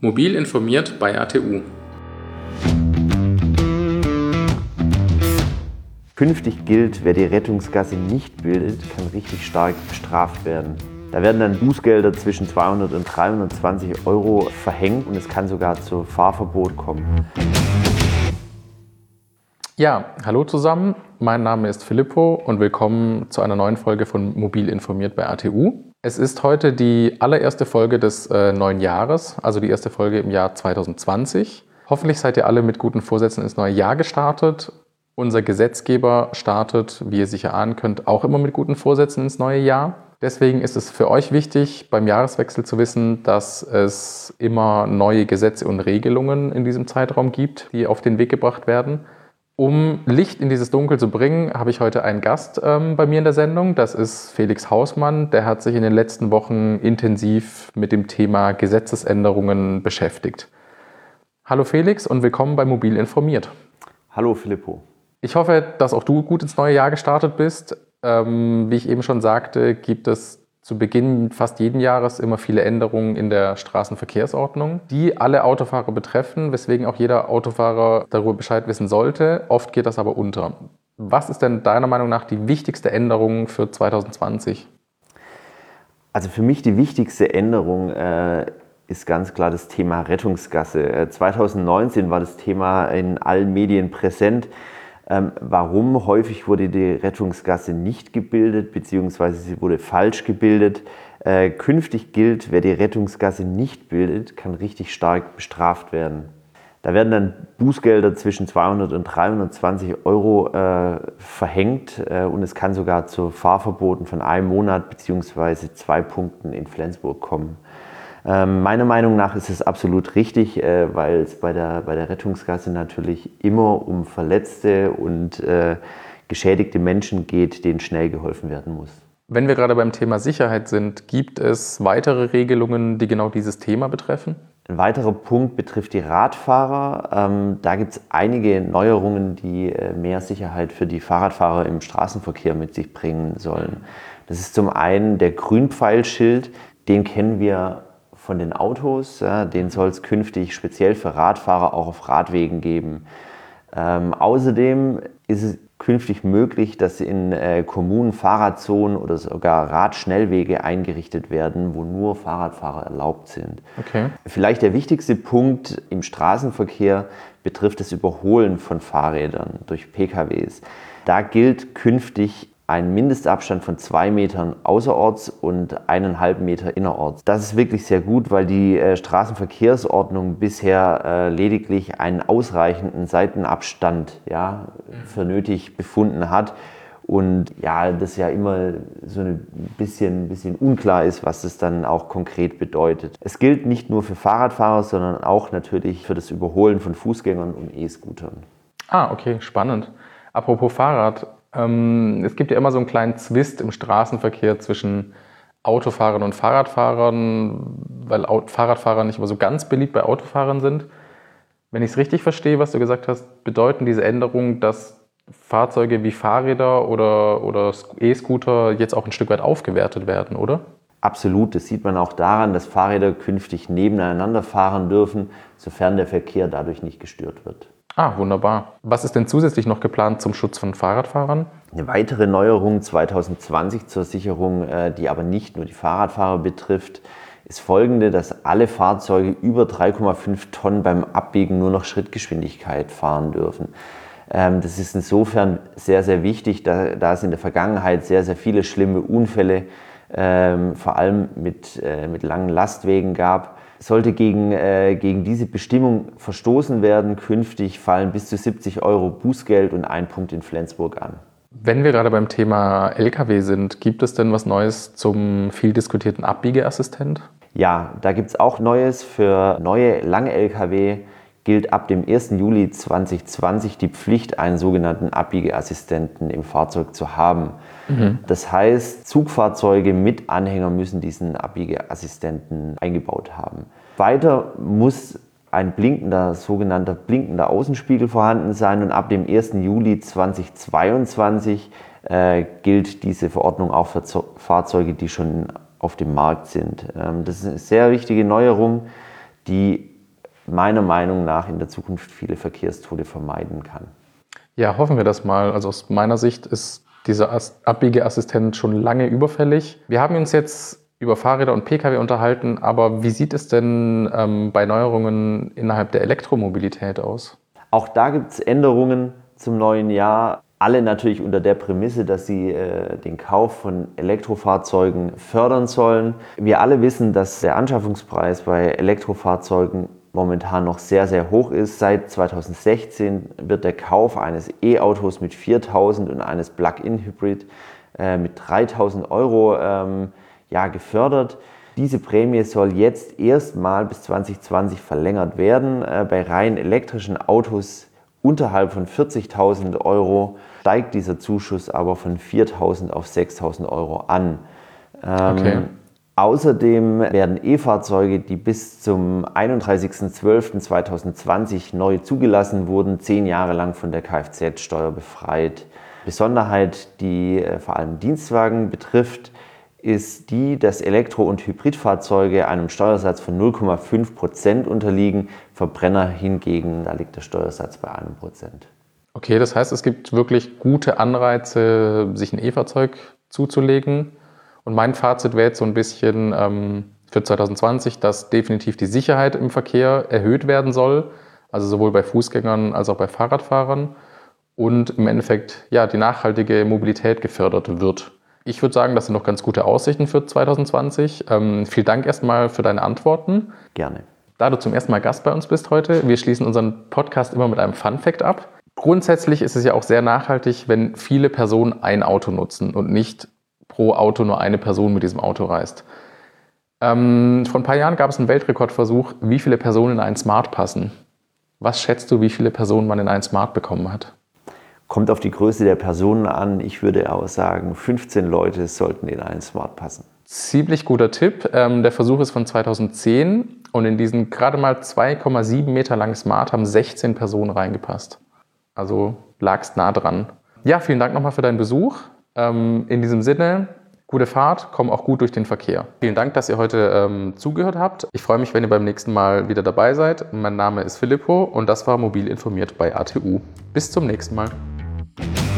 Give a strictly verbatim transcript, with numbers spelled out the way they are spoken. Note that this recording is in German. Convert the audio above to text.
Mobil informiert bei A T U. Künftig gilt, wer die Rettungsgasse nicht bildet, kann richtig stark bestraft werden. Da werden dann Bußgelder zwischen zweihundert und dreihundertzwanzig Euro verhängt und es kann sogar zu Fahrverbot kommen. Ja, hallo zusammen, mein Name ist Filippo und willkommen zu einer neuen Folge von Mobil informiert bei A T U. Es ist heute die allererste Folge des äh, neuen Jahres, also die erste Folge im Jahr zwanzig zwanzig. Hoffentlich seid ihr alle mit guten Vorsätzen ins neue Jahr gestartet. Unser Gesetzgeber startet, wie ihr sicher ahnen könnt, auch immer mit guten Vorsätzen ins neue Jahr. Deswegen ist es für euch wichtig, beim Jahreswechsel zu wissen, dass es immer neue Gesetze und Regelungen in diesem Zeitraum gibt, die auf den Weg gebracht werden. Um Licht in dieses Dunkel zu bringen, habe ich heute einen Gast ähm, bei mir in der Sendung. Das ist Felix Hausmann. Der hat sich in den letzten Wochen intensiv mit dem Thema Gesetzesänderungen beschäftigt. Hallo Felix und willkommen bei Mobil informiert. Hallo Filippo. Ich hoffe, dass auch du gut ins neue Jahr gestartet bist. Ähm, wie ich eben schon sagte, gibt es zu Beginn fast jeden Jahres immer viele Änderungen in der Straßenverkehrsordnung, die alle Autofahrer betreffen, weswegen auch jeder Autofahrer darüber Bescheid wissen sollte. Oft geht das aber unter. Was ist denn deiner Meinung nach die wichtigste Änderung für zwanzig zwanzig? Also für mich die wichtigste Änderung äh, ist ganz klar das Thema Rettungsgasse. Äh, zwanzig neunzehn war das Thema in allen Medien präsent. Ähm, warum? Häufig wurde die Rettungsgasse nicht gebildet, beziehungsweise sie wurde falsch gebildet. Äh, künftig gilt, wer die Rettungsgasse nicht bildet, kann richtig stark bestraft werden. Da werden dann Bußgelder zwischen zweihundert und dreihundertzwanzig Euro äh, verhängt äh, und es kann sogar zu Fahrverboten von einem Monat beziehungsweise zwei Punkten in Flensburg kommen. Meiner Meinung nach ist es absolut richtig, weil es bei der, bei der Rettungsgasse natürlich immer um verletzte und äh, geschädigte Menschen geht, denen schnell geholfen werden muss. Wenn wir gerade beim Thema Sicherheit sind, gibt es weitere Regelungen, die genau dieses Thema betreffen? Ein weiterer Punkt betrifft die Radfahrer. Ähm, da gibt es einige Neuerungen, die äh, mehr Sicherheit für die Fahrradfahrer im Straßenverkehr mit sich bringen sollen. Das ist zum einen der Grünpfeilschild, den kennen wir von den Autos, ja, den soll es künftig speziell für Radfahrer auch auf Radwegen geben. Ähm, außerdem ist es künftig möglich, dass in äh, Kommunen Fahrradzonen oder sogar Radschnellwege eingerichtet werden, wo nur Fahrradfahrer erlaubt sind. Okay. Vielleicht der wichtigste Punkt im Straßenverkehr betrifft das Überholen von Fahrrädern durch P K Ws. Da gilt künftig ein Mindestabstand von zwei Metern außerorts und eineinhalb Meter innerorts. Das ist wirklich sehr gut, weil die äh, Straßenverkehrsordnung bisher äh, lediglich einen ausreichenden Seitenabstand ja, für nötig befunden hat. Und ja, das ja immer so ein bisschen, bisschen unklar ist, was das dann auch konkret bedeutet. Es gilt nicht nur für Fahrradfahrer, sondern auch natürlich für das Überholen von Fußgängern und E-Scootern. Ah, okay, spannend. Apropos Fahrrad. Es gibt ja immer so einen kleinen Zwist im Straßenverkehr zwischen Autofahrern und Fahrradfahrern, weil Fahrradfahrer nicht immer so ganz beliebt bei Autofahrern sind. Wenn ich es richtig verstehe, was du gesagt hast, bedeuten diese Änderungen, dass Fahrzeuge wie Fahrräder oder, oder E-Scooter jetzt auch ein Stück weit aufgewertet werden, oder? Absolut, das sieht man auch daran, dass Fahrräder künftig nebeneinander fahren dürfen, sofern der Verkehr dadurch nicht gestört wird. Ah, wunderbar. Was ist denn zusätzlich noch geplant zum Schutz von Fahrradfahrern? Eine weitere Neuerung zwanzig zwanzig zur Sicherung, die aber nicht nur die Fahrradfahrer betrifft, ist folgende, dass alle Fahrzeuge über drei Komma fünf Tonnen beim Abbiegen nur noch Schrittgeschwindigkeit fahren dürfen. Das ist insofern sehr, sehr wichtig, da, da es in der Vergangenheit sehr, sehr viele schlimme Unfälle, vor allem mit, mit langen Lastwegen gab. Sollte gegen, äh, gegen diese Bestimmung verstoßen werden, künftig fallen bis zu siebzig Euro Bußgeld und ein Punkt in Flensburg an. Wenn wir gerade beim Thema L K W sind, gibt es denn was Neues zum viel diskutierten Abbiegeassistent? Ja, da gibt es auch Neues. Für neue lange L K W gilt ab dem ersten Juli zwanzig zwanzig die Pflicht, einen sogenannten Abbiegeassistenten im Fahrzeug zu haben. Mhm. Das heißt, Zugfahrzeuge mit Anhänger müssen diesen Abbiegeassistenten eingebaut haben. Weiter muss ein blinkender, sogenannter blinkender Außenspiegel vorhanden sein und ab dem ersten Juli zweitausendzweiundzwanzig äh, gilt diese Verordnung auch für Fahrzeuge, die schon auf dem Markt sind. Ähm, das ist eine sehr wichtige Neuerung, die meiner Meinung nach in der Zukunft viele Verkehrstote vermeiden kann. Ja, hoffen wir das mal. Also aus meiner Sicht ist dieser Abbiegeassistent schon lange überfällig. Wir haben uns jetzt über Fahrräder und Pkw unterhalten, aber wie sieht es denn ähm, bei Neuerungen innerhalb der Elektromobilität aus? Auch da gibt es Änderungen zum neuen Jahr. Alle natürlich unter der Prämisse, dass sie äh, den Kauf von Elektrofahrzeugen fördern sollen. Wir alle wissen, dass der Anschaffungspreis bei Elektrofahrzeugen momentan noch sehr, sehr hoch ist. Seit zweitausendsechzehn wird der Kauf eines E-Autos mit viertausend und eines Plug-in-Hybrid äh, mit dreitausend Euro ähm, ja, gefördert. Diese Prämie soll jetzt erstmal bis zwanzig zwanzig verlängert werden. Äh, bei rein elektrischen Autos unterhalb von vierzigtausend Euro steigt dieser Zuschuss aber von viertausend auf sechstausend Euro an. Ähm, okay. Außerdem werden E-Fahrzeuge, die bis zum einunddreißigsten zwölften zweitausendzwanzig neu zugelassen wurden, zehn Jahre lang von der Kfz-Steuer befreit. Besonderheit, die äh, vor allem Dienstwagen betrifft, ist die, dass Elektro- und Hybridfahrzeuge einem Steuersatz von null Komma fünf Prozent unterliegen, Verbrenner hingegen, da liegt der Steuersatz bei einem Prozent. Okay, das heißt, es gibt wirklich gute Anreize, sich ein E-Fahrzeug zuzulegen. Und mein Fazit wäre jetzt so ein bisschen ähm, für zwanzig zwanzig, dass definitiv die Sicherheit im Verkehr erhöht werden soll, also sowohl bei Fußgängern als auch bei Fahrradfahrern und im Endeffekt ja, die nachhaltige Mobilität gefördert wird. Ich würde sagen, das sind noch ganz gute Aussichten für zwanzig zwanzig. Ähm, vielen Dank erstmal für deine Antworten. Gerne. Da du zum ersten Mal Gast bei uns bist heute, wir schließen unseren Podcast immer mit einem Fun-Fact ab. Grundsätzlich ist es ja auch sehr nachhaltig, wenn viele Personen ein Auto nutzen und nicht pro Auto nur eine Person mit diesem Auto reist. Ähm, vor ein paar Jahren gab es einen Weltrekordversuch, wie viele Personen in einen Smart passen. Was schätzt du, wie viele Personen man in einen Smart bekommen hat? Kommt auf die Größe der Personen an. Ich würde auch sagen, fünfzehn Leute sollten in einen Smart passen. Ziemlich guter Tipp. Ähm, der Versuch ist von zweitausendzehn und in diesen gerade mal zwei Komma sieben Meter langen Smart haben sechzehn Personen reingepasst. Also lagst nah dran. Ja, vielen Dank nochmal für deinen Besuch. Ähm, in diesem Sinne, gute Fahrt, komm auch gut durch den Verkehr. Vielen Dank, dass ihr heute ähm, zugehört habt. Ich freue mich, wenn ihr beim nächsten Mal wieder dabei seid. Mein Name ist Filippo und das war Mobil informiert bei A T U. Bis zum nächsten Mal.